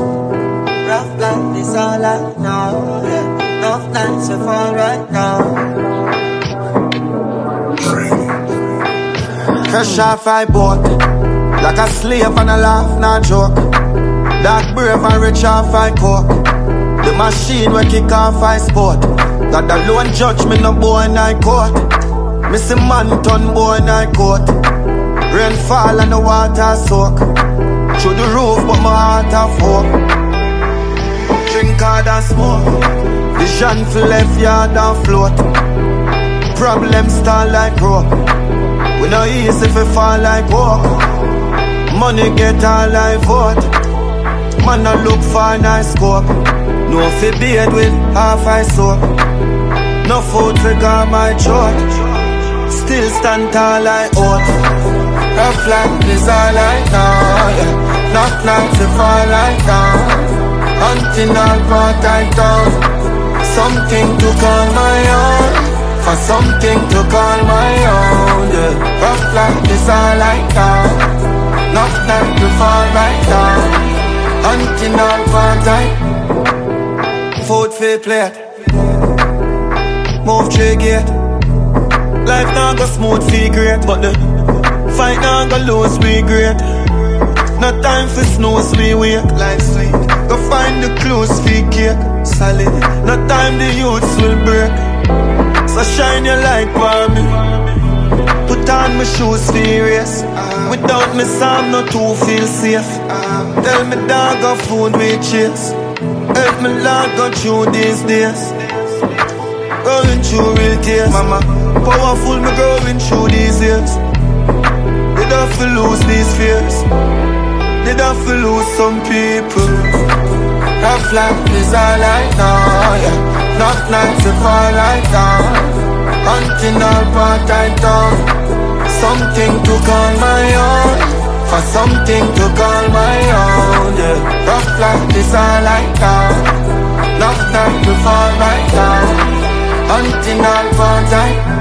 Rough life is all I know, yeah. Enough nights to fall right now. Fresh off I bought, like a slave and a laugh, not joke. Dark brave and rich off I coke. The machine will kick off I sport. God alone judge me, no boy in I court. Missy man turn boy in I court. Rain fall and the water soak. Through the roof but my heart a folk. Drink hard and smoke. Vision for left yard and float. Problems start like rope. We no easy if we fall like walk. Money get all I vote. Man I look for nice scope. No fi beard with half I soap. No food for got my throat. Still stand tall like oat. Rough life is all I know, yeah. Knock nights to fall like down. Hunting all part I down. Something to call my own. For something to call my own, yeah. Rough life is all I know. Knock nights to fall right down. Hunting all part I. Food for plate. Move tree gate. Life now go smooth feel great, but the fight now go lose we great. No time for snooze we wake. Life sweet. Go find the clues feel cake. Solid. No time the youths will break. So shine your light for me. Put on my shoes for race. Without me Sam no two feel safe. Tell me dog of food we chase. Help me Lord go through these days. Going through real tears. Mama, powerful me growing through these years. They don't feel lose these fears. They don't feel lose some people. Rough life is all I know, yeah. Knock nights to fall like down. Hunting all part I down. Something to call my own. For something to call my own, yeah. Rough life is all I know. Knock nights to fall right down. Hunting all part I